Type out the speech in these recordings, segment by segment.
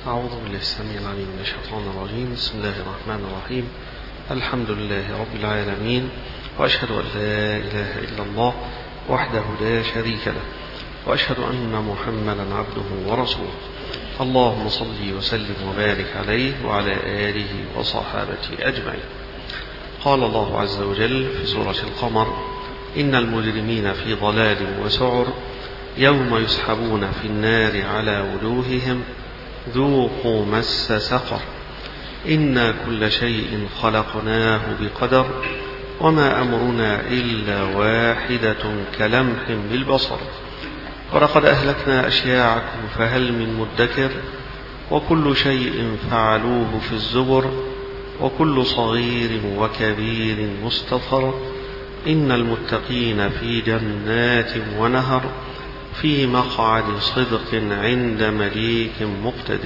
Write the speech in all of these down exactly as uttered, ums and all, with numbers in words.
أعوذ بالله السميع العليم من الشيطان الرجيم. بسم الله الرحمن الرحيم. الحمد لله رب العالمين، وأشهد أن لا إله إلا الله وحده لا شريك له، وأشهد أن محمدا عبده ورسوله. اللهم صل وسلم وبارك عليه وعلى آله وصحابته أجمعين. قال الله عز وجل في سورة القمر: إن المجرمين في ضلال وسعر يوم يسحبون في النار على وجوههم ذوقوا مس سقر إنا كل شيء خلقناه بقدر وما أمرنا إلا واحدة كلمح بالبصر ولقد أهلكنا أشياعكم فهل من مدكر وكل شيء فعلوه في الزبر وكل صغير وكبير مستطر إن المتقين في جنات ونهر في مقعد صدق عند مليك مقتدر.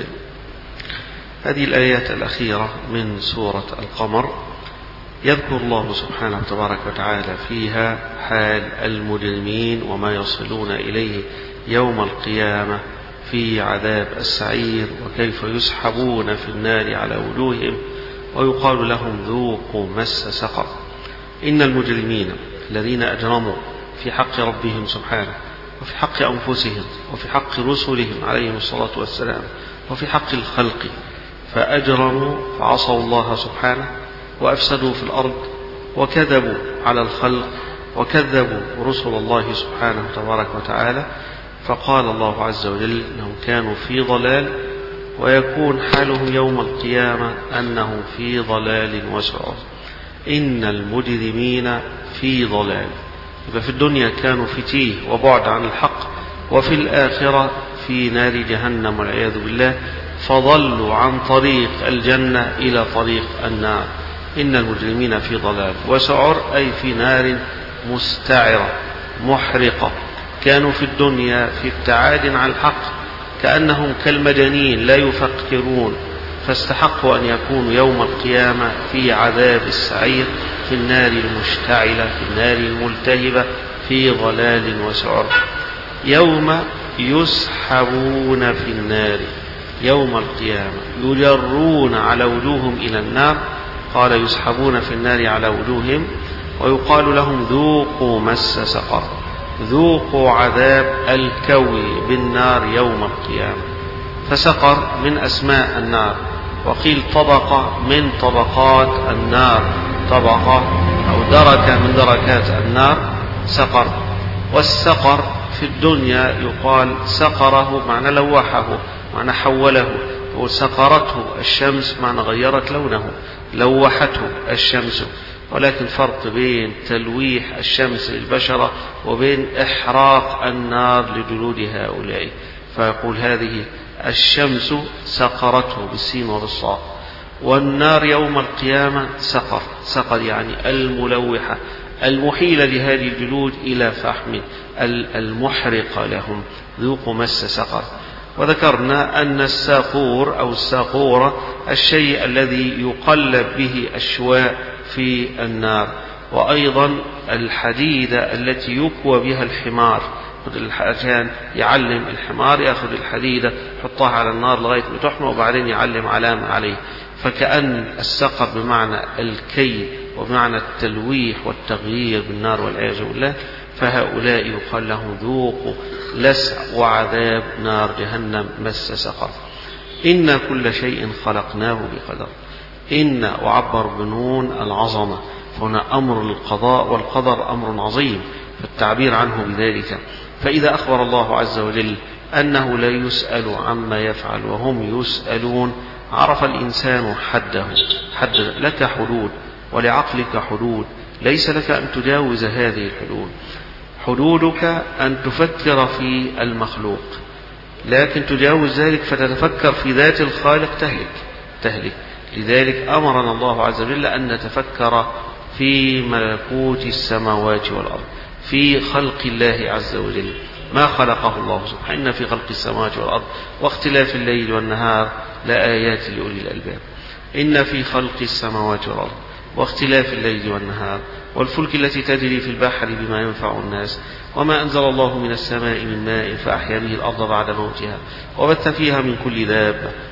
هذه الآيات الأخيرة من سورة القمر يذكر الله سبحانه تبارك وتعالى فيها حال المجرمين وما يصلون إليه يوم القيامة في عذاب السعير، وكيف يسحبون في النار على وجوههم ويقال لهم ذوقوا مس سقر. إن المجرمين الذين أجرموا في حق ربهم سبحانه وفي حق أنفسهم وفي حق رسلهم عليهم الصلاة والسلام وفي حق الخلق، فأجرموا فعصوا الله سبحانه وأفسدوا في الأرض وكذبوا على الخلق وكذبوا رسل الله سبحانه تبارك وتعالى، فقال الله عز وجل أنهم كانوا في ضلال، ويكون حالهم يوم القيامة أنهم في ضلال وسعر. إن المجرمين في ضلال، ففي الدنيا كانوا في تيه وبعد عن الحق، وفي الآخرة في نار جهنم والعياذ بالله، فضلوا عن طريق الجنة إلى طريق النار. إن المجرمين في ضلال وسعر، أي في نار مستعرة محرقة. كانوا في الدنيا في ابتعاد عن الحق كأنهم كالمجانين لا يفكرون، فاستحقوا أن يكونوا يوم القيامة في عذاب السعير، في النار المشتعلة، في النار الملتهبة، في ضلال وسعر. يوم يسحبون في النار، يوم القيامة يجرون على وجوههم إلى النار. قال يسحبون في النار على وجوههم، ويقال لهم ذوقوا مس سقر، ذوقوا عذاب الكوي بالنار يوم القيامة. فسقر من أسماء النار، وقيل طبقة من طبقات النار، طبقة أو دركة من دركات النار سقر. والسقر في الدنيا يقال سقره معنى لوحه، معنى حوله، وسقرته الشمس معنى غيرت لونه، لوحته الشمس. ولكن فرق بين تلويح الشمس للبشرة وبين إحراق النار لجلود هؤلاء، فيقول هذه الشمس سقرته بالسين وبالصاد، والنار يوم القيامة سقر، سقر يعني الملوحة المحيلة لهذه الجلود إلى فحم المحرقة لهم. ذوقوا مس سقر. وذكرنا أن الساقور أو الساقورة الشيء الذي يقلب به الشواء في النار، وأيضا الحديدة التي يكوى بها الحمار، عشان يعلم الحمار يأخذ الحديدة يحطها على النار لغاية ما تحمى وبعدين يعلم علامة عليه. فكأن السقر بمعنى الكي وبمعنى التلويح والتغيير بالنار والعياذ بالله. فهؤلاء يقال لهم ذوقوا لسع وعذاب نار جهنم مس سقر. إن كل شيء خلقناه بقدر. إن وعبر بنون العظمة، فهنا أمر القضاء والقدر أمر عظيم، فالتعبير عنه بذلك. فإذا أخبر الله عز وجل أنه لا يسأل عما يفعل وهم يسألون، عرف الإنسان حده. حد لك حدود ولعقلك حدود، ليس لك أن تجاوز هذه الحدود. حدودك أن تفكر في المخلوق، لكن تجاوز ذلك فتتفكر في ذات الخالق تهلك تهلك لذلك أمرنا الله عز وجل أن نتفكر في ملكوت السماوات والأرض، في خلق الله عز وجل، ما خلقه الله سبحانه. إن في خلق السماوات والأرض واختلاف الليل والنهار لآيات لأولي الألباب. إن في خلق السماوات والأرض واختلاف الليل والنهار والفلك التي تجري في البحر بما ينفع الناس وما أنزل الله من السماء من ماء فأحيا به الأرض بعد موتها وبث فيها من كل دابة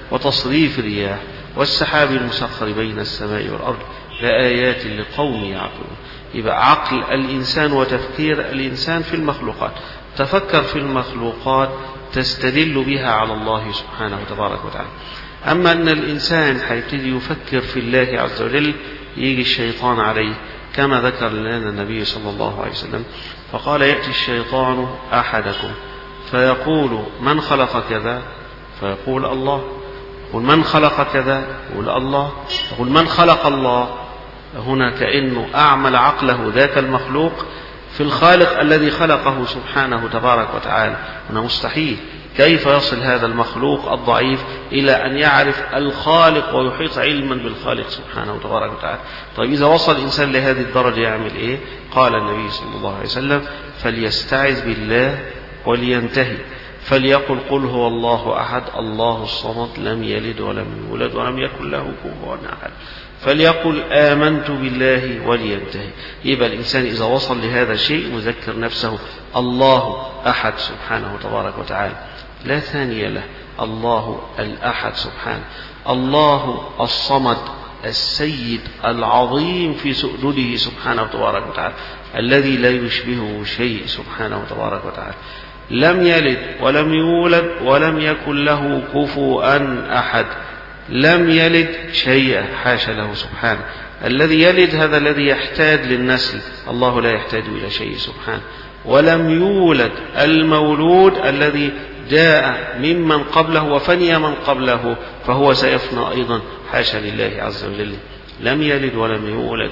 وتصريف الرياح والسحاب المسخر بين السماء والأرض لآيات لقوم يعقلون. يبقى عقل الإنسان وتفكير الإنسان في المخلوقات، تفكر في المخلوقات تستدل بها على الله سبحانه وتبارك وتعالى. أما أن الإنسان هيبتدي يفكر في الله عز وجل يجي الشيطان عليه، كما ذكر لنا النبي صلى الله عليه وسلم فقال: يأتي الشيطان أحدكم فيقول: من خلق كذا؟ فيقول: الله. يقول: من خلق كذا؟ يقول: الله. يقول: من خلق الله؟ هنا كأنه أعمل عقله ذاك المخلوق في الخالق الذي خلقه سبحانه تبارك وتعالى. هنا مستحيل، كيف يصل هذا المخلوق الضعيف إلى أن يعرف الخالق ويحيط علما بالخالق سبحانه تبارك وتعالى؟ طيب إذا وصل الإنسان لهذه الدرجة يعمل إيه؟ قال النبي صلى الله عليه وسلم: فليستعذ بالله ولينتهي، فليقل: قل هو الله أحد الله الصمد لم يلد ولم يولد ولم يكن له كفوا أحد، فليقل آمنت بالله ولينتهي. يبقى الإنسان إذا وصل لهذا الشيء يذكر نفسه الله أحد سبحانه تبارك وتعالى لا ثاني له، الله الأحد سبحانه، الله الصمد السيد العظيم في سؤدده سبحانه تبارك وتعالى الذي لا يشبهه شيء سبحانه تبارك وتعالى، لم يلد ولم يولد ولم يكن له كفوا أحد، لم يلد شيئا حاشا له سبحانه. الذي يلد هذا الذي يحتاج للنسل، الله لا يحتاج إلى شيء سبحانه. ولم يولد المولود الذي جاء ممن قبله وفني من قبله فهو سيفنى أيضا حاشا لله عز وجل. لم يلد ولم يولد.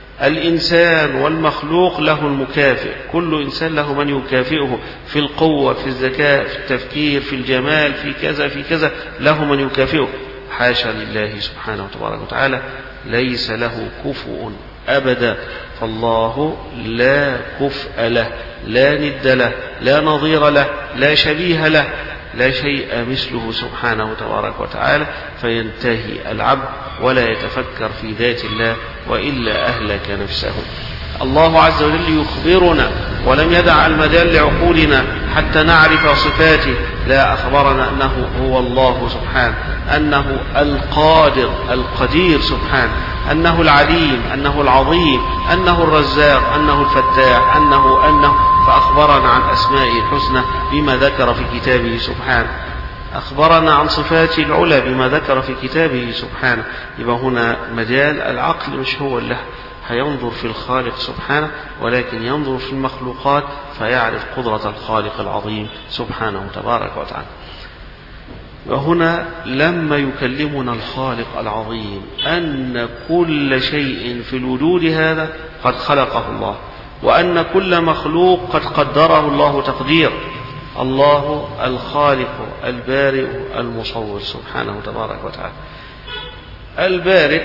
الإنسان والمخلوق له المكافئ، كل إنسان له من يكافئه في القوة في الذكاء في التفكير في الجمال في كذا في كذا، له من يكافئه حاشا لله سبحانه وتبارك وتعالى، ليس له كفء أبدا. فالله لا كفء له، لا ند له، لا نظير له، لا شبيه له، لا شيء مثله سبحانه تبارك وتعالى، فينتهي العبد ولا يتفكر في ذات الله وإلا أهلك نفسه. الله عز وجل يخبرنا ولم يدع المجال لعقولنا حتى نعرف صفاته، لا أخبرنا أنه هو الله سبحانه، أنه القادر القدير سبحانه، أنه العليم، أنه العظيم، أنه الرزاق، أنه الفتاح، أنه أنه فأخبرنا عن أسمائه الحسنى بما ذكر في كتابه سبحانه، أخبرنا عن صفاته العلى بما ذكر في كتابه سبحانه. يبقى هنا مجال العقل مش هو اللي هينظر في الخالق سبحانه، ولكن ينظر في المخلوقات فيعرف قدرة الخالق العظيم سبحانه تبارك وتعالى. وهنا لما يكلمنا الخالق العظيم أن كل شيء في الوجود هذا قد خلقه الله، وأن كل مخلوق قد قدره الله تقدير. الله الخالق البارئ المصور سبحانه تبارك وتعالى. البارئ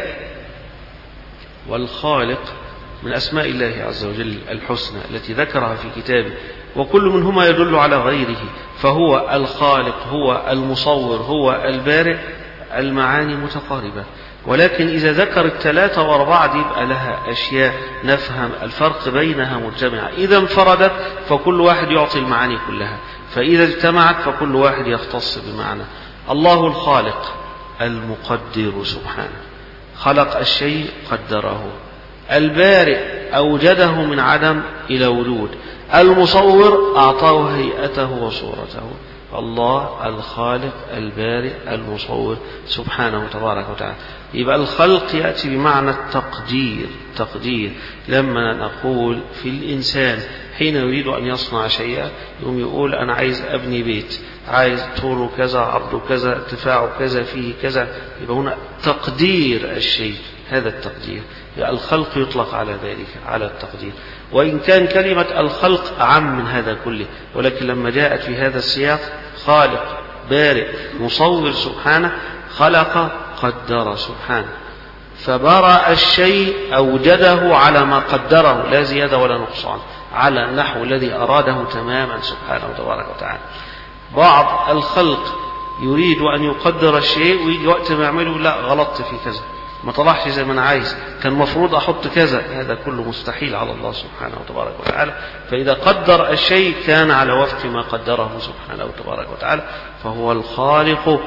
والخالق من أسماء الله عز وجل الحسنى التي ذكرها في كتابه، وكل منهما يدل على غيره، فهو الخالق هو المصور هو البارئ، المعاني متقاربة، ولكن إذا ذكر الثلاثة وأربعة يبقى لها أشياء نفهم الفرق بينها مجتمعة. إذا انفردت فكل واحد يعطي المعاني كلها، فإذا اجتمعت فكل واحد يختص بمعنى. الله الخالق المقدر سبحانه، خلق الشيء قدره. البارئ أوجده من عدم إلى وجود. المصور أعطاه هيئته وصورته. الله الخالق البارئ المصور سبحانه تبارك وتعالى. يبقى الخلق يأتي بمعنى التقدير. تقدير لما نقول في الإنسان حين يريد أن يصنع شيئا يوم يقول أنا عايز أبني بيت، عايز طوله كذا عرضه كذا ارتفاعه كذا فيه كذا، يبقى هنا تقدير الشيء، هذا التقدير. يبقى الخلق يطلق على ذلك على التقدير، وإن كان كلمة الخلق أعم من هذا كله، ولكن لما جاءت في هذا السياق خالق بارئ مصور سبحانه، خلق قدر سبحانه، فبرأ الشيء أوجده على ما قدره لا زيادة ولا نقصان، على النحو الذي أراده تماما سبحانه وتبارك وتعالى. بعض الخلق يريد أن يقدر الشيء ويجي وقت ما يعمله لا غلطت في كذا، ما طلعش زي ما أنا عايز، كان مفروض أحط كذا، هذا كله مستحيل على الله سبحانه وتبارك وتعالى. فإذا قدر الشيء كان على وفق ما قدره سبحانه وتبارك وتعالى، فهو الخالق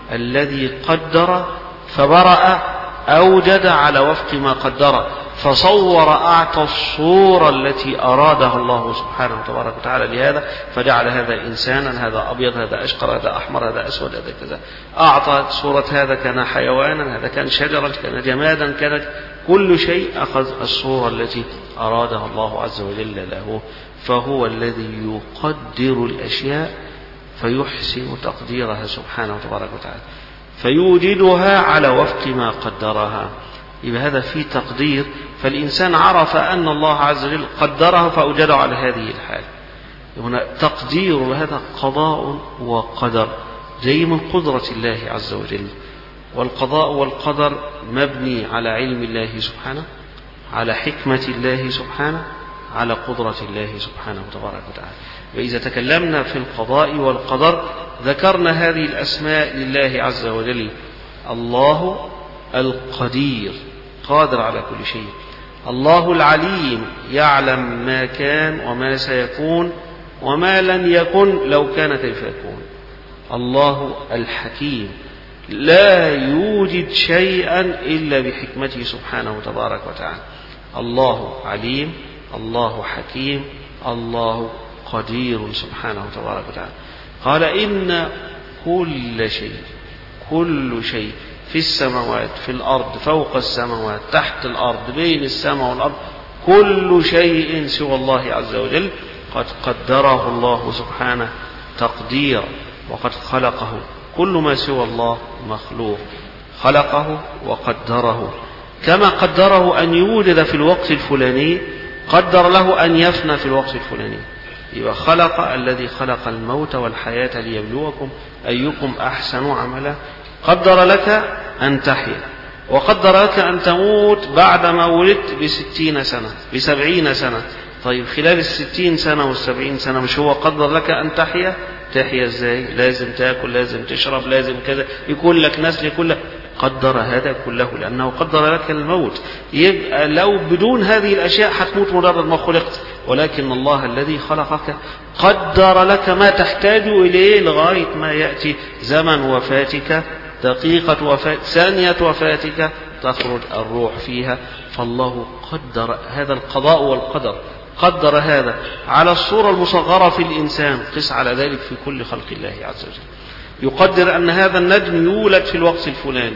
الذي قدر فبرأ أوجد على وفق ما قدر، فصور أعطى الصورة التي أرادها الله سبحانه وتبارك وتعالى لهذا، فجعل هذا إنسانا، هذا أبيض، هذا أشقر، هذا أحمر، هذا أسود، هذا كذا. أعطى صورة هذا كان حيوانا، هذا كان شجرا، كان جمادا، كانت كل شيء أخذ الصورة التي أرادها الله عز وجل له. فهو الذي يقدر الأشياء فيحسن تقديرها سبحانه وتبارك وتعالى، فيوجدها على وفق ما قدرها. يبقى هذا في تقدير، فالإنسان عرف أن الله عز وجل قدره فأوجده على هذه الحال. هنا تقدير، وهذا قضاء وقدر جاي من قدرة الله عز وجل. والقضاء والقدر مبني على علم الله سبحانه، على حكمة الله سبحانه، على قدرة الله سبحانه وتبارك وتعالى. وإذا تكلمنا في القضاء والقدر ذكرنا هذه الأسماء لله عز وجل: الله القدير قادر على كل شيء، الله العليم يعلم ما كان وما سيكون وما لن يكن لو كان كيف يكون، الله الحكيم لا يوجد شيئا إلا بحكمته سبحانه وتبارك وتعالى. الله عليم، الله حكيم، الله قدير سبحانه وتبارك وتعالى. قال: إن كل شيء، كل شيء في السماوات، في الأرض، فوق السماوات، تحت الأرض، بين السماء والأرض، كل شيء سوى الله عز وجل قد قدره الله سبحانه تقديرا، وقد خلقه. كل ما سوى الله مخلوق، خلقه وقدره. كما قدره أن يوجد في الوقت الفلاني قدر له أن يفنى في الوقت الفلاني. يبقى خلق الذي خلق الموت والحياة ليبلوكم أيكم أحسن عملا. قدر لك أن تحيا، وقدر لك أن تموت بعد ما ولدت بستين سنة، بسبعين سنة. طيب خلال الستين سنة والسبعين سنة مش هو قدر لك أن تحيا؟ تحيا ازاي؟ لازم تأكل، لازم تشرب، لازم كذا، يكون لك نسل، يكون لك. قدر هذا كله لأنه قدر لك الموت. يبقى لو بدون هذه الأشياء حتموت مجرد ما خلقت، ولكن الله الذي خلقك قدر لك ما تحتاج إليه لغاية ما يأتي زمن وفاتك، دقيقة وفاة، ثانية وفاتك تخرج الروح فيها. فالله قدر هذا القضاء والقدر، قدر هذا على الصورة المصغرة في الإنسان، قس على ذلك في كل خلق الله عز وجل. يقدر أن هذا النجم يولد في الوقت الفلاني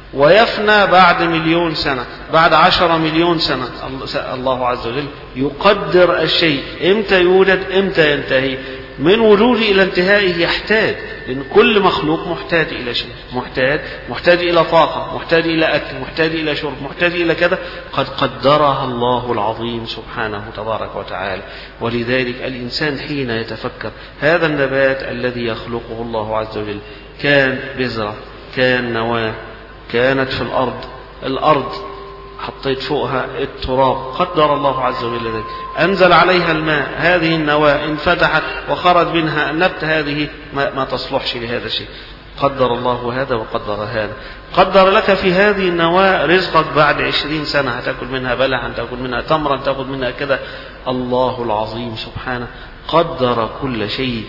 ويفنى بعد مليون سنة، بعد عشرة مليون سنة. الله عز وجل يقدر الشيء إمتى يولد، إمتى ينتهي. من وجوده إلى انتهائه يحتاج، لأن كل مخلوق محتاج إلى شيء، محتاج محتاج إلى طاقة، محتاج إلى أكل، محتاج إلى شرب، محتاج إلى كذا. قد قدرها الله العظيم سبحانه تبارك وتعالى. ولذلك الإنسان حين يتفكر هذا النبات الذي يخلقه الله عز وجل، كان بذرة، كان نواة، كانت في الأرض، الأرض حطيت فوقها التراب، قدر الله عز وجل ذلك، أنزل عليها الماء، هذه النواة انفتحت وخرج منها النبت، هذه ما, ما تصلحش لهذا الشيء. قدر الله هذا وقدر هذا. قدر لك في هذه النواة رزقك بعد عشرين سنة، هتأكل منها بلحا، تأكل منها تمرا، تأكل منها كذا. الله العظيم سبحانه قدر كل شيء.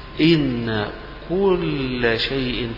إن كل شيء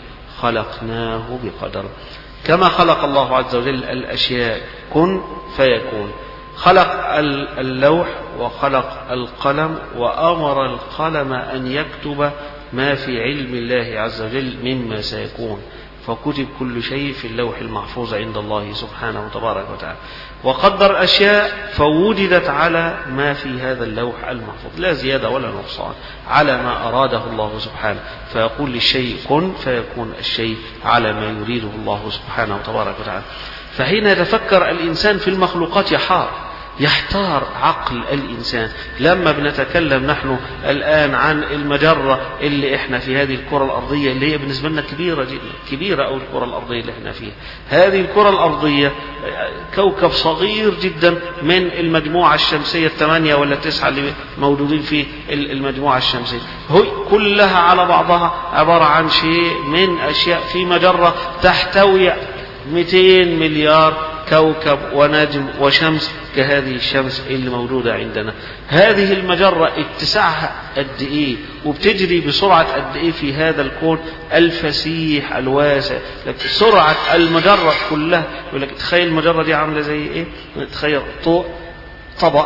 خلقناه بقدر. كما خلق الله عز وجل الأشياء كن فيكون، خلق اللوح وخلق القلم وأمر القلم أن يكتب ما في علم الله عز وجل مما سيكون، فكتب كل شيء في اللوح المحفوظ عند الله سبحانه وتبارك وتعالى. وقدر أشياء فوجدت على ما في هذا اللوح المحفوظ، لا زيادة ولا نقصان، على ما أراده الله سبحانه. فيقول للشيء كن فيكون الشيء على ما يريده الله سبحانه وتبارك وتعالى. فحين يتفكر الإنسان في المخلوقات يحار، يحتار عقل الإنسان. لما بنتكلم نحن الآن عن المجرة اللي احنا في هذه الكرة الأرضية، اللي هي بالنسبة لنا كبيرة جدا، كبيرة أو الكرة الأرضية اللي احنا فيها، هذه الكرة الأرضية كوكب صغير جدا من المجموعة الشمسية الثمانية ولا التسعة اللي موجودين في المجموعة الشمسية، هي كلها على بعضها عبارة عن شيء من أشياء في مجرة تحتوي مئتين مليار كوكب ونجم وشمس كهذه الشمس اللي موجودة عندنا. هذه المجرة اتساعها قد ايه وبتجري بسرعة قد ايه في هذا الكون الفسيح الواسع. لكن سرعة المجرة كلها يقول لك تخيل المجرة دي عاملة زي ايه؟ تخيل طوق طبق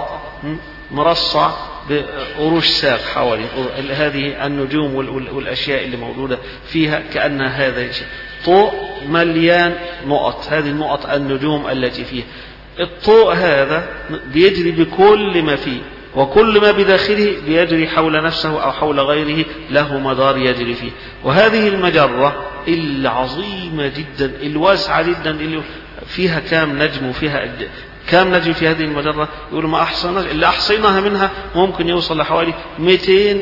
مرصع بقروش ساق حوالي هذه النجوم والأشياء اللي موجودة فيها كأنها هذا الشيء. طوق مليان نقط، هذه النقط النجوم التي فيها. الطوق هذا بيجري بكل ما فيه، وكل ما بداخله بيجري حول نفسه أو حول غيره له مدار يجري فيه. وهذه المجرة العظيمة جدا الواسعة جدا اللي فيها كام نجم وفيها كام نجم في هذه المجرة؟ يقولوا ما أحصينا اللي أحصيناها منها ممكن يوصل لحوالي مئتين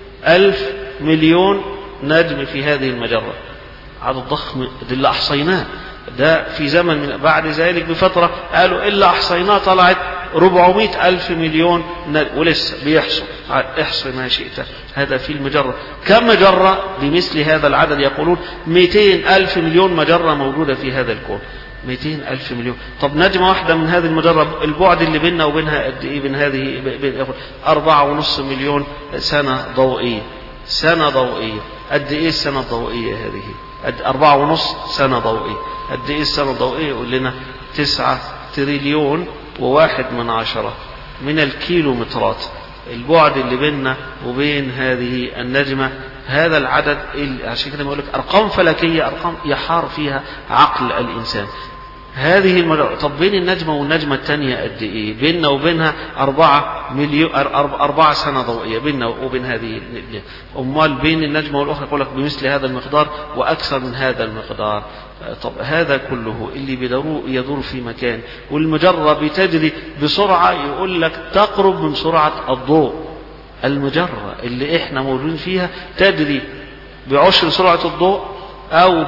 ألف مليون نجم في هذه المجرة. عدد ضخم ده اللي أحصيناه. ده في زمن من بعد ذلك بفترة قالوا إلا أحصيناه طلعت أربعمائة ألف مليون نجم ولسه بيحصل. احصي ما شئت. هذا في المجرة. كم مجرة بمثل هذا العدد؟ يقولون مئتين ألف مليون مجرة موجودة في هذا الكون. مئتين ألف مليون. طب نجمة واحدة من هذه المجرة البعد اللي بيننا وبينها قد ايه؟ بين هذه بين أربعة ونص مليون سنة ضوئية. سنة ضوئية. قد ايه السنة الضوئية هذه؟ قد أربعة ونص سنة ضوئية. قد ايه السنة الضوئية؟ يقول لنا تسعة تريليون وواحد من عشرة من الكيلومترات البعد اللي بيننا وبين هذه النجمة. هذا العدد عشان كده بقول لك أرقام فلكية، أرقام يحار فيها عقل الإنسان. هذه المجرة. طب بين النجمة والنجمة الثانية قد إيه؟ بيننا وبينها أربعة مليون أربعة سنة ضوئية بيننا وبين هذه. أمال بين النجمة والأخرى يقول لك بمثل هذا المقدار وأكثر من هذا المقدار. طب هذا كله اللي بيدور يدور في مكان، والمجرة بتجري بسرعة يقول لك تقرب من سرعة الضوء. المجرة اللي احنا موجودين فيها تجري بعشر سرعة الضوء أو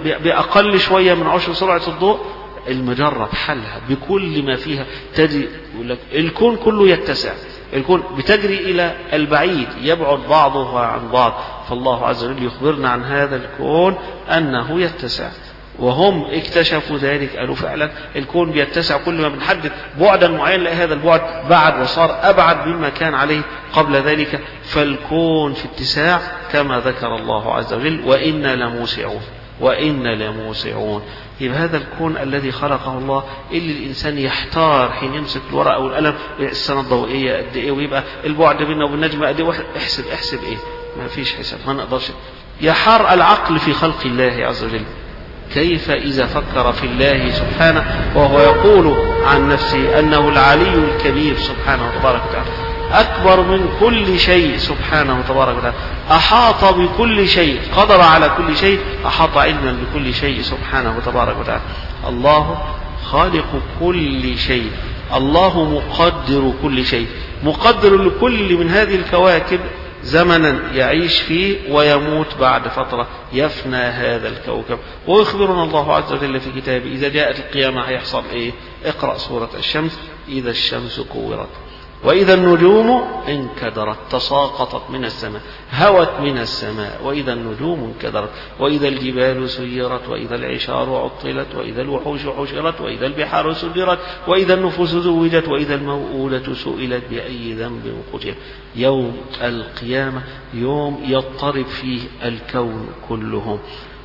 بأقل شوية من عشر سرعة الضوء. المجرة بحالها بكل ما فيها تجري. يقول لك الكون كله يتسع. الكون بتجري إلى البعيد، يبعد بعضه عن بعض. فالله عز وجل يخبرنا عن هذا الكون أنه يتسع، وهم اكتشفوا ذلك. قالوا فعلا الكون بيتسع كل ما بنحدد بعدا معين لأ هذا البعد بعد وصار أبعد مما كان عليه قبل ذلك. فالكون في اتساع كما ذكر الله عز وجل وإنا لموسعون وإنا لموسعون. يبقى هذا الكون الذي خلقه الله اللي الإنسان يحتار حين يمسك الورقة والقلم السنة الضوئية قد إيه ويبقى البعد بيننا وبين النجمة قد إيه. احسب احسب إيه؟ ما فيش حساب، ما نقدرش. يحار العقل في خلق الله عز وجل. كيف إذا فكر في الله سبحانه وهو يقول عن نفسه أنه العلي الكبير سبحانه وتبارك وتعالى، أكبر من كل شيء سبحانه وتبارك وتعالى، أحاط بكل شيء، قدر على كل شيء، أحاط علما بكل شيء سبحانه وتبارك وتعالى. الله خالق كل شيء، الله مقدر كل شيء، مقدر لكل من هذه الكواكب زمنا يعيش فيه ويموت بعد فترة، يفنى هذا الكوكب. ويخبرنا الله عز وجل في كتابه إذا جاءت القيامة هيحصل إيه؟ اقرأ سورة الشمس إذا الشمس كورت وإذا النجوم انكدرت تساقطت من السماء هوت من السماء وإذا النجوم انكدرت وإذا الجبال سيرت وإذا العشار عطلت وإذا الوحوش حشرت وإذا البحار سجرت وإذا النفوس زوجت وإذا الموءودة سئلت بأي ذنب قتلت. يوم القيامة يوم يضطرب فيه الكون كله.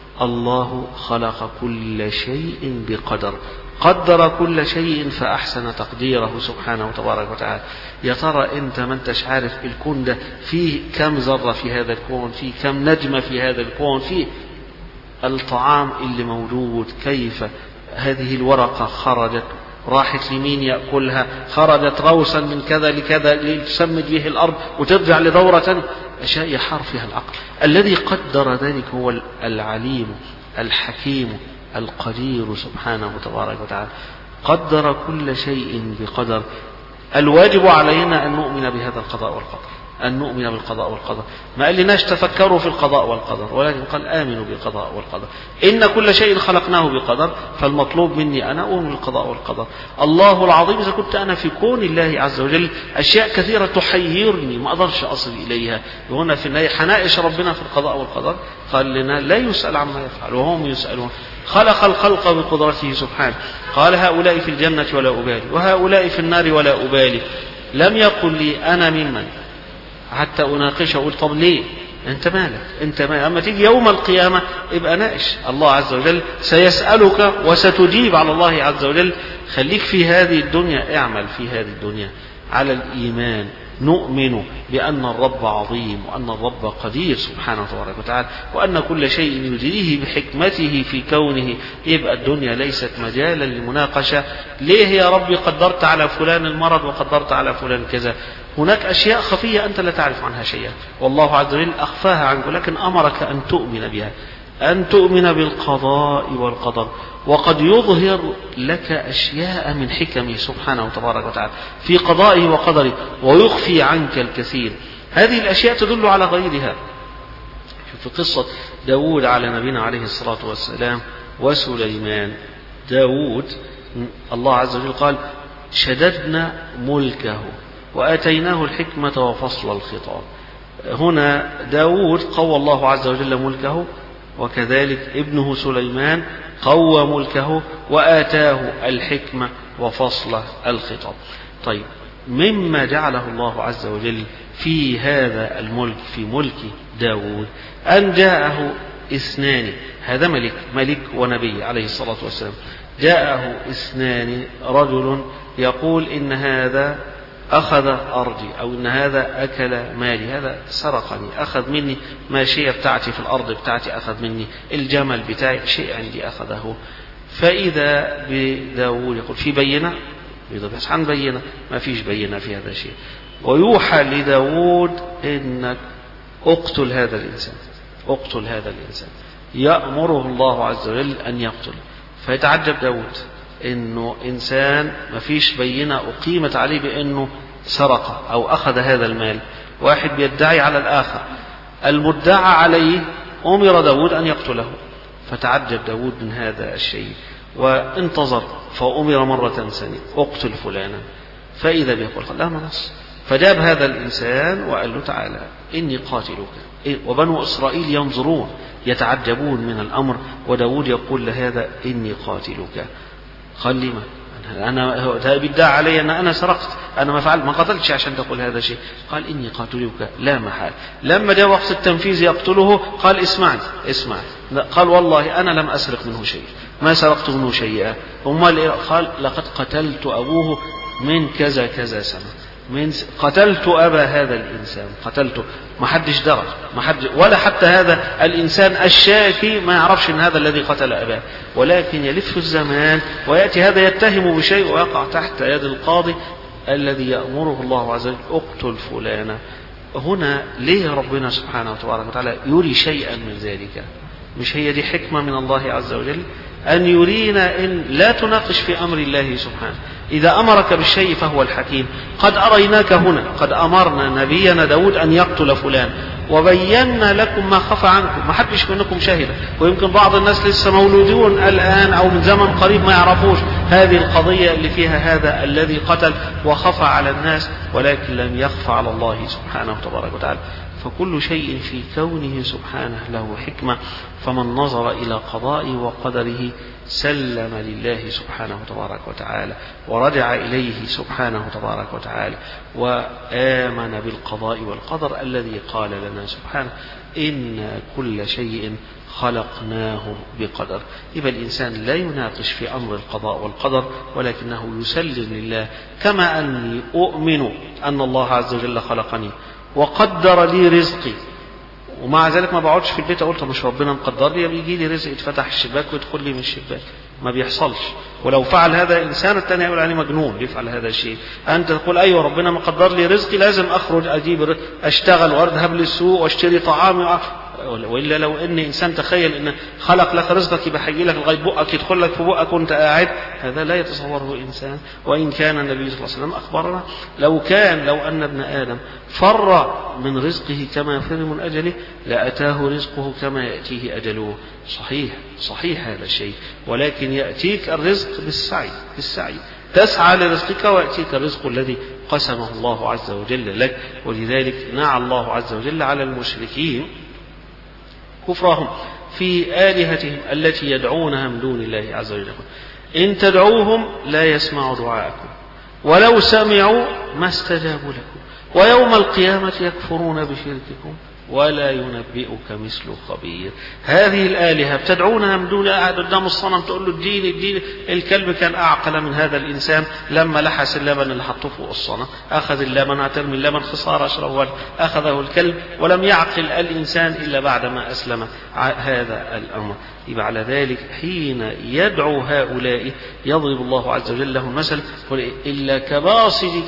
الله خلق كل شيء بقدر، قدر كل شيء فأحسن تقديره سبحانه وتبارك وتعالى. يا ترى أنت ما انتش عارف الكون ده فيه كم ذرة في هذا الكون، فيه كم نجمة في هذا الكون، فيه الطعام اللي موجود، كيف هذه الورقة خرجت راحت لمين يأكلها، خرجت روسا من كذا لكذا لتسمد به الأرض وترجع لدورة. أشياء يحار فيها العقل. الذي قدر ذلك هو العليم الحكيم القدير سبحانه وتبارك وتعالى. قدر كل شيء بقدر. الواجب علينا أن نؤمن بهذا القضاء والقدر. أن نؤمن بالقضاء والقدر. ما قال لناش تفكروا في القضاء والقدر، ولكن قال آمنوا بالقضاء والقدر. إن كل شيء خلقناه بقدر، فالمطلوب مني أنا أؤمن بالقضاء والقدر. الله العظيم إذا كنت أنا في كون الله عز وجل أشياء كثيرة تحيرني ما أقدرش أصل إليها، وهنا في النهاية حنائش ربنا في القضاء والقدر قال لنا لا يسأل عما يفعل وهم يسألون. خلق الخلق بقدرته سبحانه، قال هؤلاء في الجنة ولا أبالي وهؤلاء في النار ولا أبالي. لم يقل لي أنا ممن حتى أناقشه أقول طب ليه أنت مالك أنت مالك. أما تيجي يوم القيامة يبقى ناقش الله عز وجل سيسألك وستجيب على الله عز وجل. خليك في هذه الدنيا، اعمل في هذه الدنيا على الإيمان، نؤمن بأن الرب عظيم وأن الرب قدير سبحانه وتعالى وتعالى، وأن كل شيء يجريه بحكمته في كونه. يبقى الدنيا ليست مجالا للمناقشة. ليه يا ربي قدرت على فلان المرض وقدرت على فلان كذا؟ هناك أشياء خفية أنت لا تعرف عنها شيئا، والله عز وجل أخفاها عنك، لكن أمرك أن تؤمن بها، أن تؤمن بالقضاء والقدر. وقد يظهر لك أشياء من حكمه سبحانه وتبارك وتعالى في قضائه وقدره، ويخفي عنك الكثير. هذه الأشياء تدل على غيرها. في قصة داود على نبينا عليه الصلاة والسلام وسليمان. داود الله عز وجل قال شددنا ملكه وآتيناه الحكمة وفصل الخطاب. هنا داود قوى الله عز وجل ملكه، وكذلك ابنه سليمان قوى ملكه وآتاه الحكمة وفصل الخطاب. طيب، مما جعله الله عز وجل في هذا الملك في ملك داود أن جاءه اثنان. هذا ملك ملك ونبي عليه الصلاة والسلام. جاءه اثنان، رجل يقول إن هذا أخذ أرضي، أو إن هذا أكل مالي، هذا سرقني، أخذ مني ماشية بتاعتي في الأرض بتاعتي، أخذ مني الجمل بتاعي، شيء عندي أخذه. فإذا بداود يقول في بينة، بس عن بينة ما فيش بينة في هذا الشيء. ويوحى لداود إنك اقتل هذا الإنسان، اقتل هذا الإنسان. يأمره الله عز وجل أن يقتل. فيتعجب داود إنه إنسان ما فيش بينة أقيمت عليه بأنه سرق أو أخذ هذا المال، واحد بيدعي على الآخر، المدعى عليه أمر داود أن يقتله. فتعجب داود من هذا الشيء وانتظر، فأمر مرة ثانية اقتل فلانا. فإذا بيقول لا منص، فجاب هذا الإنسان وقال له تعالى إني قاتلك. وبنو إسرائيل ينظرون يتعجبون من الأمر، وداود يقول لهذا إني قاتلك. قال لي ما أنا بيدعي علي أن أنا سرقت، أنا ما فعلت، ما قتلتش عشان تقول هذا الشيء. قال إني قاتلك لا محال. لما جاء وقت التنفيذ يقتله قال اسمعني اسمعني. قال والله أنا لم أسرق منه شيء، ما سرقت منه شيئا. أمال قال لقد قتلت أبوه من كذا كذا سنة، من قتلت أبا هذا الإنسان، قتلته. ما حدش درج، ما حد ولا حتى هذا الإنسان الشاكي ما يعرفش أن هذا الذي قتل أباه، ولكن يلف الزمان ويأتي هذا يتهم بشيء ويقع تحت يد القاضي الذي يأمره الله عز وجل اقتل فلانا. هنا ليه ربنا سبحانه وتعالى يري شيئا من ذلك؟ مش هي دي حكمة من الله عز وجل أن يرينا إن لا تناقش في أمر الله سبحانه. إذا أمرك بالشيء فهو الحكيم. قد أريناك هنا، قد أمرنا نبينا داود أن يقتل فلان، وبينا لكم ما خفى عنكم، ما حدش منكم شهد. ويمكن بعض الناس لسه مولودون الآن أو من زمن قريب ما يعرفوش هذه القضية اللي فيها هذا الذي قتل وخفى على الناس، ولكن لم يخفى على الله سبحانه وتبارك وتعالى. فكل شيء في كونه سبحانه له حكمة. فمن نظر إلى قضائه وقدره سلم لله سبحانه وتبارك وتعالى، ورجع إليه سبحانه وتبارك وتعالى، وآمن بالقضاء والقدر الذي قال لنا سبحانه إن كل شيء خلقناه بقدر. يبقى الإنسان لا يناقش في أمر القضاء والقدر، ولكنه يسلم لله. كما أني أؤمن أن الله عز وجل خلقني وقدر لي رزقي، ومع ذلك ما بقعدش في البيت اقول طب مش ربنا مقدر لي بيجي لي رزق يتفتح الشباك ويدخل لي من الشباك، ما بيحصلش. ولو فعل هذا انسان الثاني يقول عليه مجنون يفعل هذا الشيء. انت تقول ايوه ربنا مقدر لي رزقي، لازم اخرج اجيب اشتغل واذهب للسوق واشتري طعام وإلا لو أن إنسان تخيل أن خلق لك رزقك يبقى هيجي لك لغاية بقك يدخل لك في بقك وأنت قاعد، هذا لا يتصوره إنسان. وإن كان النبي صلى الله عليه وسلم أخبرنا لو كان لو أن ابن آدم فر من رزقه كما يفر من أجله لأتاه رزقه كما يأتيه أجله. صحيح صحيح هذا الشيء، ولكن يأتيك الرزق بالسعي بالسعي تسعى لرزقك ويأتيك الرزق الذي قسمه الله عز وجل لك. ولذلك نعى الله عز وجل على المشركين كفرهم في آلهتهم التي يدعونها من دون الله عز وجل. إن تدعوهم لا يسمعوا دعاءكم ولو سمعوا ما استجابوا لكم ويوم القيامة يكفرون بشرككم ولا ينبئك مثل خبير. هذه الآلهة بتدعونها من دون أحد، قدام الصنم تقول له اديني اديني. الكلب كان أعقل من هذا الإنسان لما لحس اللبن اللي حطه فوق الصنم، أخذ اللبن هترمي اللبن خسارة أشرب، أخذه الكلب ولم يعقل الإنسان إلا بعدما أسلم هذا الأمر. يبقى على ذلك حين يدعو هؤلاء يضرب الله عز وجل له المثل إلا كباسط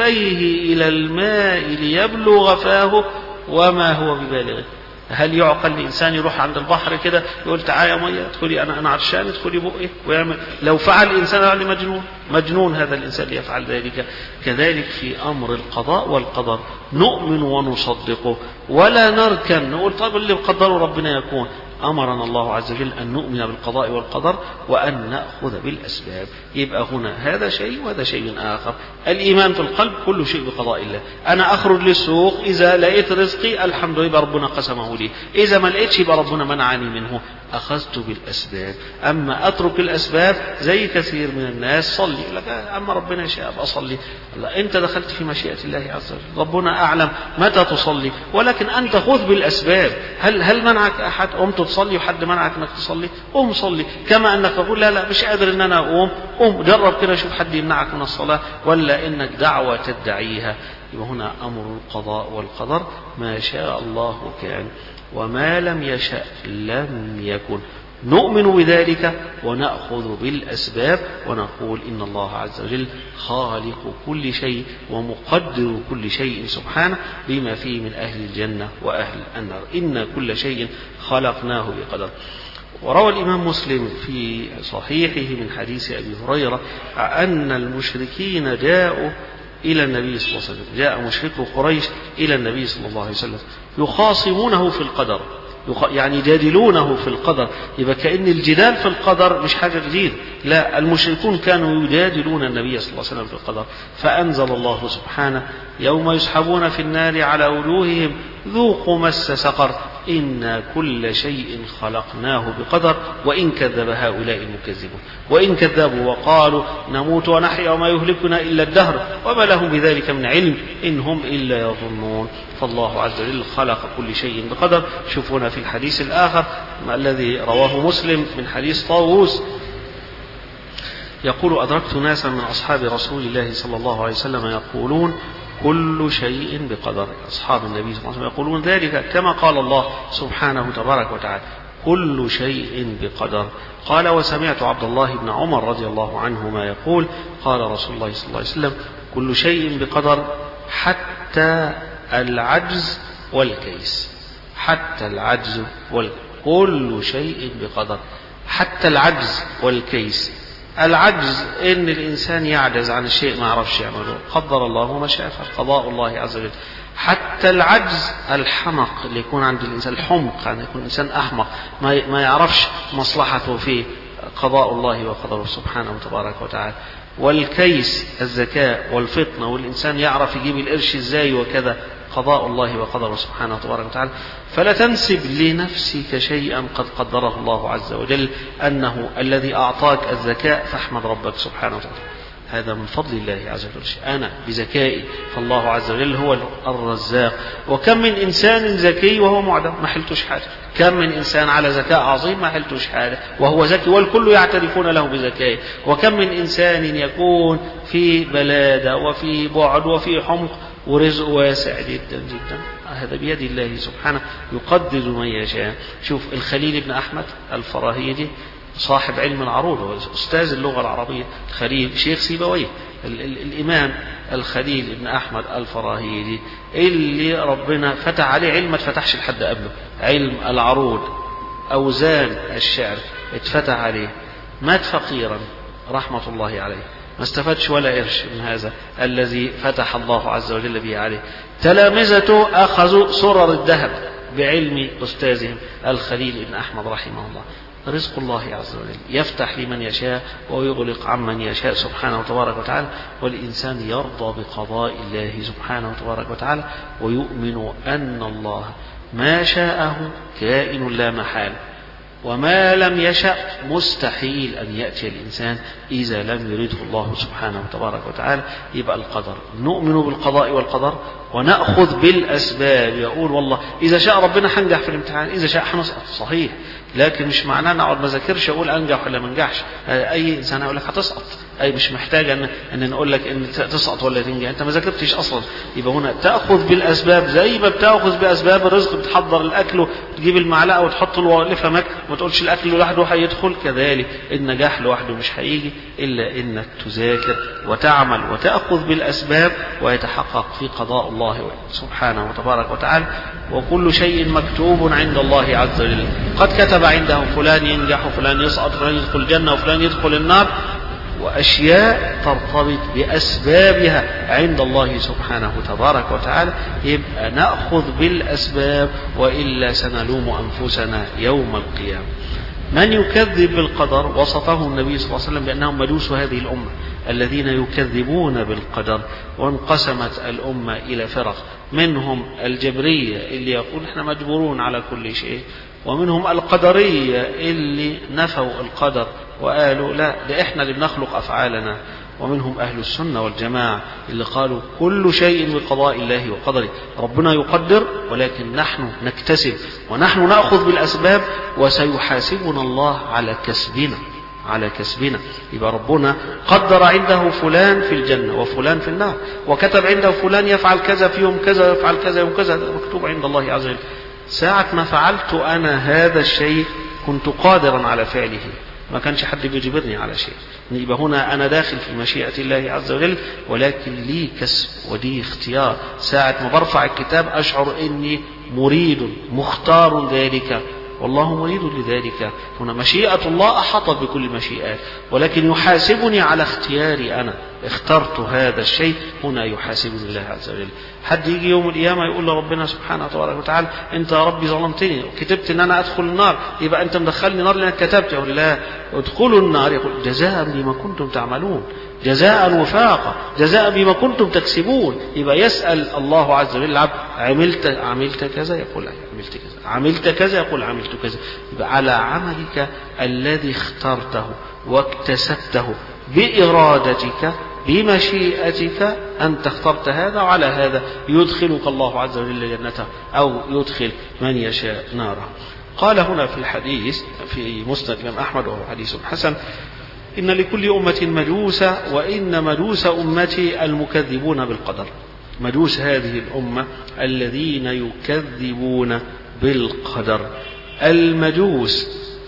كفيه إلى الماء ليبلغ فاه وما هو ببالغه. هل يعقل الإنسان يروح عند البحر كده يقول تعالى يا مية ادخلي أنا أنا عطشان ادخلي بقي ويعمل؟ لو فعل الإنسان يعني مجنون مجنون هذا الإنسان ليفعل ذلك. كذلك في أمر القضاء والقدر نؤمن ونصدقه ولا نركن نقول طب اللي بقدره ربنا يكون. أمرنا الله عز وجل أن نؤمن بالقضاء والقدر وأن نأخذ بالأسباب. يبقى هنا هذا شيء وهذا شيء آخر. الإيمان في القلب كل شيء بقضاء الله. أنا أخرج للسوق إذا لقيت رزقي الحمد لله ربنا قسمه لي، إذا ما لقيتش يبقى ربنا منعني منه، أخذت بالأسباب. أما أترك الأسباب زي كثير من الناس صلي لك أما ربنا يشاء أبقى أصلي. لا، أنت دخلت في مشيئة الله عز وجل، ربنا أعلم متى تصلي، ولكن أنت خذ بالأسباب. هل هل منعك أحد قمت تصلي وحد منعك أنك تصلي؟ قوم صلي. كما أنك تقول لا لا مش قادر أن أنا أقوم، قوم جرب كده شوف حد يمنعك من الصلاة، ولا إنك دعوة تدعيها. يبقى هنا أمر القضاء والقدر ما شاء الله كان وما لم يشأ لم يكن. نؤمن بذلك ونأخذ بالأسباب ونقول إن الله عز وجل خالق كل شيء ومقدر كل شيء سبحانه بما فيه من أهل الجنة وأهل النار. إن كل شيء خلقناه بقدر. وروى الإمام مسلم في صحيحه من حديث أبي هريرة أن المشركين جاءوا إلى النبي صلى الله عليه وسلم، جاء مشركو قريش إلى النبي صلى الله عليه وسلم يخاصمونه في القدر، يعني يجادلونه في القدر. يبقى كأن الجدال في القدر مش حاجة جديدة، لا، المشركون كانوا يجادلون النبي صلى الله عليه وسلم في القدر. فأنزل الله سبحانه يوم يسحبون في النار على وجوههم ذوقوا مس سقر إنا كل شيء خلقناه بقدر وإن كذب هؤلاء المكذبون. وإن كذبوا وقالوا نموت ونحيا وما يهلكنا إلا الدهر وما لهم بذلك من علم إن هم إلا يظنون. فالله عز وجل خلق كل شيء بقدر. شوفونا في الحديث الآخر الذي رواه مسلم من حديث طاووس يقول أدركت ناسا من أصحاب رسول الله صلى الله عليه وسلم يقولون كل شيء بقدر. أصحاب النبي صلى الله عليه وسلم يقولون ذلك كما قال الله سبحانه تبارك وتعالى كل شيء بقدر. قال وسمعت عبد الله بن عمر رضي الله عنهما يقول قال رسول الله صلى الله عليه وسلم كل شيء بقدر حتى العجز والكيس. حتى العجز والكيس كل شيء بقدر. حتى العجز والكيس. العجز إن الإنسان يعجز عن الشيء ما يعرفش يعمله، قدر الله ما شاء قضاء الله عز وجل. حتى العجز الحمق اللي يكون عند الإنسان، الحمق يعني يكون الإنسان أحمق ما يعرفش مصلحته فيه، قضاء الله وقدره سبحانه تبارك وتعالى. والكيس الذكاء والفطنة والإنسان يعرف يجيب القرش إزاي وكذا، قضاء الله وقدره سبحانه تبارك وتعالى. فلا تنسب لنفسك شيئا قد قدره الله عز وجل أنه الذي أعطاك الذكاء فاحمد ربك سبحانه وتعالى، هذا من فضل الله عز وجل. أنا بذكائي فالله عز وجل هو الرزاق. وكم من إنسان ذكي وهو معدم ما حلتوش حاجة، كم من إنسان على ذكاء عظيم ما حلتوش حاجة وهو ذكي والكل يعترفون له بذكائه. وكم من إنسان يكون في بلادة وفي بعد وفي حمق ورزق واسع جدا جدا، هذا بيد الله سبحانه يقدر من يشاء. شوف الخليل بن أحمد الفراهيدي صاحب علم العروض، أستاذ اللغة العربية، خليل شيخ سيبويه الإمام الخليل بن أحمد الفراهيدي اللي ربنا فتح عليه علم ما اتفتحش لحد قبله، علم العروض أوزان الشعر اتفتح عليه، مات فقيرا رحمة الله عليه، ما استفادش ولا قرش من هذا الذي فتح الله عز وجل به عليه. تلامذته أخذوا سرر الذهب بعلم أستاذهم الخليل بن أحمد رحمه الله. رزق الله عز وجل يفتح لمن يشاء ويغلق عمن يشاء سبحانه وتبارك وتعالى، والإنسان يرضى بقضاء الله سبحانه وتبارك وتعالى ويؤمن أن الله ما شاءه كائن لا محال، وما لم يشأ مستحيل أن يأتي الإنسان إذا لم يريده الله سبحانه وتبارك وتعالى. يبقى القدر، نؤمن بالقضاء والقدر ونأخذ بالأسباب. يقول والله إذا شاء ربنا هنجح في الامتحان، إذا شاء هنسقط، صحيح، لكن مش معناه نقعد ما ذاكرش أقول أنجح ولا ما انجحش. أي إنسان يقول لك هتسقط، أي مش محتاج أن أن نقول لك إن تسقط ولا تنجح، أنت ما ذاكرتش أصلا. يبقى هنا تأخذ بالأسباب زي ما بتأخذ بأسباب الرزق، بتحضر الأكل وتجيب المعلقة وتحط لفمك وما تقولش الأكل لوحده هيدخل. كذلك النجاح لوحده مش هيجي إلا إنك تذاكر وتعمل وتأخذ بالأسباب ويتحقق في قضاء الله سبحانه وتبارك وتعالى. وكل شيء مكتوب عند الله عز وجل، قد كتب عنده فلان ينجح وفلان يسقط وفلان يدخل الجنة وفلان يدخل النار، وأشياء ترتبط بأسبابها عند الله سبحانه وتبارك وتعالى. يبقى نأخذ بالأسباب وإلا سنلوم أنفسنا يوم القيامة. من يكذب بالقدر وصفه النبي صلى الله عليه وسلم بأنهم مجوس هذه الأمة الذين يكذبون بالقدر. وانقسمت الأمة إلى فرق، منهم الجبرية اللي يقول احنا مجبورون على كل شيء، ومنهم القدرية اللي نفوا القدر وقالوا لا، ده احنا اللي بنخلق أفعالنا، ومنهم أهل السنة والجماعة اللي قالوا كل شيء بقضاء الله وقدره، ربنا يقدر ولكن نحن نكتسب ونحن نأخذ بالأسباب وسيحاسبنا الله على كسبنا على كسبنا. يبقى ربنا قدر عنده فلان في الجنة وفلان في النار، وكتب عنده فلان يفعل كذا في يوم كذا ويفعل كذا يوم كذا، مكتوب عند الله عز وجل. ساعة ما فعلت أنا هذا الشيء كنت قادرا على فعله، ما كانش حد بيجبرني على شيء. يبقى هنا أنا داخل في مشيئة الله عز وجل، ولكن لي كسب ودي اختيار. ساعة ما برفع الكتاب أشعر إني مريد مختار ذلك، والله مريد لذلك. هنا مشيئة الله أحاطت بكل مشيئات، ولكن يحاسبني على اختياري أنا، اخترت هذا الشيء، هنا يحاسبني الله عز وجل. حد يجي يوم القيامة يقول لربنا سبحانه وتبارك وتعالى انت يا ربي ظلمتني وكتبت ان انا ادخل النار، يبقى انت مدخلني نار لانك كتبت. يقول لا، ادخلوا النار، يقول جزاء بما كنتم تعملون، جزاء وفاقا، جزاء بما كنتم تكسبون. يبقى يسأل الله عز وجل العبد عملت عملت كذا، يقول عملت كذا، عملت كذا، يقول عملت كذا. يبقى على عملك الذي اخترته واكتسبته بإرادتك بمشيئتك، أنت اخترت هذا، وعلى هذا يدخلك الله عز وجل جنته أو يدخل من يشاء ناره. قال هنا في الحديث في مسند الإمام أحمد وهو حديث حسن: إن لكل أمة مجوسة، وإن مجوس أمتي المكذبون بالقدر. مجوس هذه الأمة الذين يكذبون بالقدر. المجوس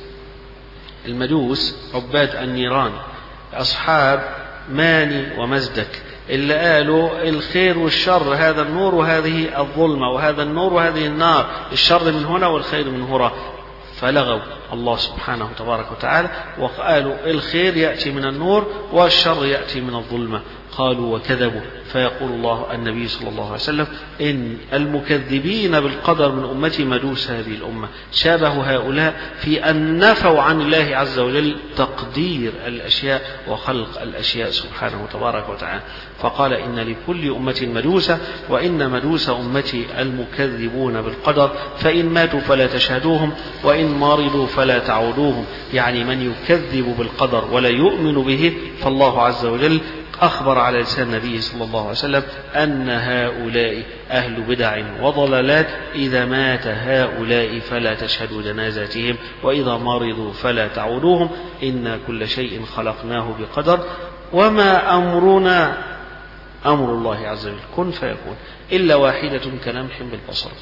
المجوس عباد النيران، أصحاب ماني ومزدك، اللي قالوا الخير والشر، هذا النور وهذه الظلمة، وهذا النور وهذه النار، الشر من هنا والخير من هنا. فلغوا الله سبحانه وتبارك وتعالى وقالوا الخير يأتي من النور والشر يأتي من الظلمة. قالوا وكذبوا. فيقول الله النبي صلى الله عليه وسلم: إن المكذبين بالقدر من أمتي مجوس هذه الأمة. شابه هؤلاء في أن نفوا عن الله عز وجل تقدير الأشياء وخلق الأشياء سبحانه وتبارك وتعالى. فقال: إن لكل أمة مجوسة، وإن مجوس أمتي المكذبون بالقدر، فإن ماتوا فلا تشهدوهم، وإن مرضوا فلا تعودوهم. يعني من يكذب بالقدر ولا يؤمن به، فالله عز وجل أخبر على لسان النبي صلى الله عليه وسلم أن هؤلاء أهل بدع وضلالات، إذا مات هؤلاء فلا تشهدوا جنازاتهم، وإذا مرضوا فلا تعودوهم. إن كل شيء خلقناه بقدر، وما أمرنا أمر الله عز وجل كن فيكون، إلا واحدة كلمح بالبصر.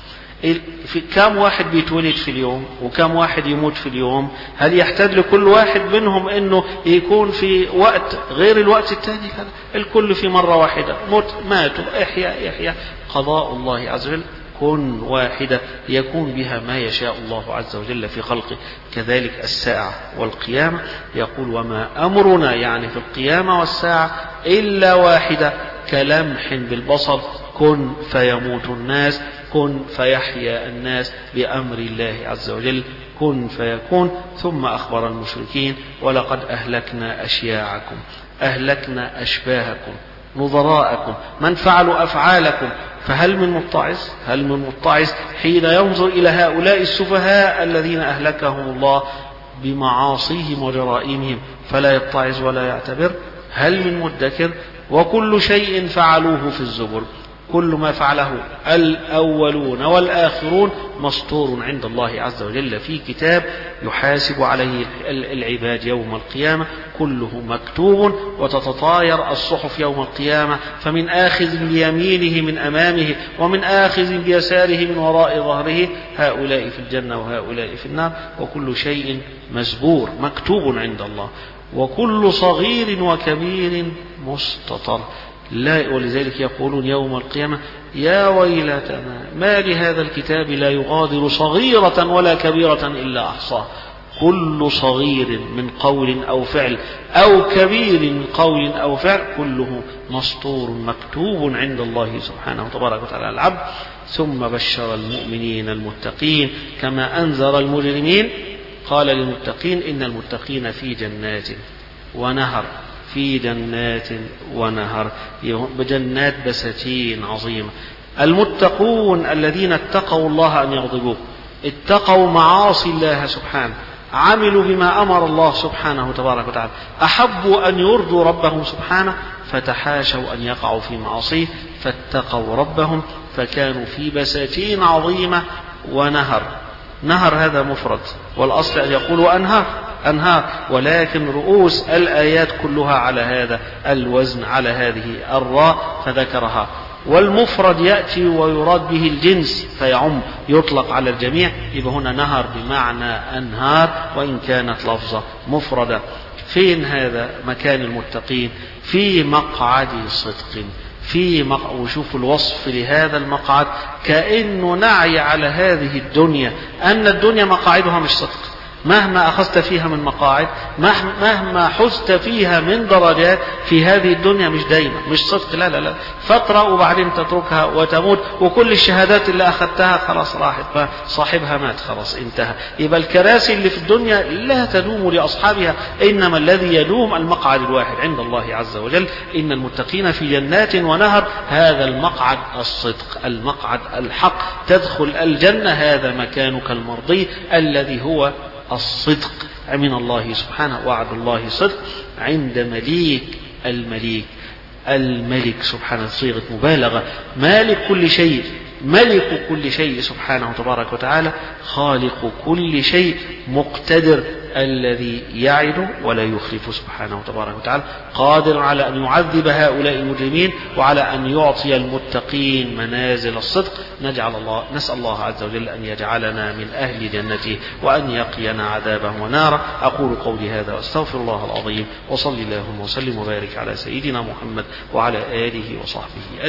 في كم واحد بيتولد في اليوم وكم واحد يموت في اليوم؟ هل يحتاج لكل واحد منهم انه يكون في وقت غير الوقت الثاني؟ الكل في مرة واحدة موت ماتوا احيا احيا. قضاء الله عز وجل كن واحدة يكون بها ما يشاء الله عز وجل في خلقه. كذلك الساعة والقيامة يقول وما أمرنا يعني في القيامة والساعة إلا واحدة كلمح بالبصر كن فيموت الناس كن فيحيا الناس بأمر الله عز وجل كن فيكون. ثم أخبر المشركين ولقد أهلكنا أشياعكم أهلكنا أشباهكم نظراءكم من فعلوا أفعالكم فهل من متعظ هل من متعظ حين ينظر إلى هؤلاء السفهاء الذين أهلكهم الله بمعاصيهم وجرائمهم فلا يتعظ ولا يعتبر؟ هل من مدكر؟ وكل شيء فعلوه في الزبر كل ما فعله الأولون والآخرون مسطور عند الله عز وجل في كتاب يحاسب عليه العباد يوم القيامة كله مكتوب وتتطاير الصحف يوم القيامة فمن آخذ بيمينه من أمامه ومن آخذ بيساره من وراء ظهره هؤلاء في الجنة وهؤلاء في النار وكل شيء مزبور مكتوب عند الله وكل صغير وكبير مستطر. لا ولذلك يقولون يوم القيامة يا ويلتنا ما لهذا الكتاب لا يغادر صغيرة ولا كبيرة إلا أحصاها. كل صغير من قول أو فعل أو كبير من قول أو فعل كله مسطور مكتوب عند الله سبحانه وتبارك وتعالى العبد. ثم بشر المؤمنين المتقين كما أنذر المجرمين قال للمتقين إن المتقين في جنات ونهر في جنات ونهر بجنات بساتين عظيمة. المتقون الذين اتقوا الله أن يغضبوه اتقوا معاصي الله سبحانه عملوا بما أمر الله سبحانه وتبارك وتعالى أحبوا أن يرضوا ربهم سبحانه فتحاشوا أن يقعوا في معاصيه فاتقوا ربهم فكانوا في بساتين عظيمة ونهر. نهر هذا مفرد والأصل أن يقولوا أنهار أنهار ولكن رؤوس الآيات كلها على هذا الوزن على هذه الراء فذكرها. والمفرد يأتي ويراد به الجنس فيعم يطلق على الجميع يبقى هنا نهر بمعنى أنهار وإن كانت لفظة مفردة. فين هذا مكان المتقين؟ في مقعد صدق في مقعد. وشوفوا الوصف لهذا المقعد كأنه نعي على هذه الدنيا أن الدنيا مقاعدها مش صدق مهما أخذت فيها من مقاعد مهما حزت فيها من درجات في هذه الدنيا مش دايما مش صدق لا لا لا فترة وبعدين تتركها وتموت وكل الشهادات اللي أخذتها خلاص راحت صاحبها مات خلاص انتهى. يبقى الكراسي اللي في الدنيا لا تدوم لأصحابها إنما الذي يدوم المقعد الواحد عند الله عز وجل. إن المتقين في جنات ونهر هذا المقعد الصدق المقعد الحق تدخل الجنة هذا مكانك المرضي الذي هو الصدق من الله سبحانه. وعد الله صدق عند مليك المليك الملك سبحانه صيغة مبالغة مالك كل شيء ملك كل شيء سبحانه تبارك وتعالى خالق كل شيء مقتدر الذي يعد ولا يخلف سبحانه تبارك وتعالى قادر على أن يعذب هؤلاء المجرمين وعلى أن يعطي المتقين منازل الصدق. نجعل الله نسأل الله عز وجل أن يجعلنا من أهل جنته وأن يقينا عذابه وناره. أقول قولي هذا وأستغفر الله العظيم وصلي اللهم وسلم وبارك على سيدنا محمد وعلى آله وصحبه.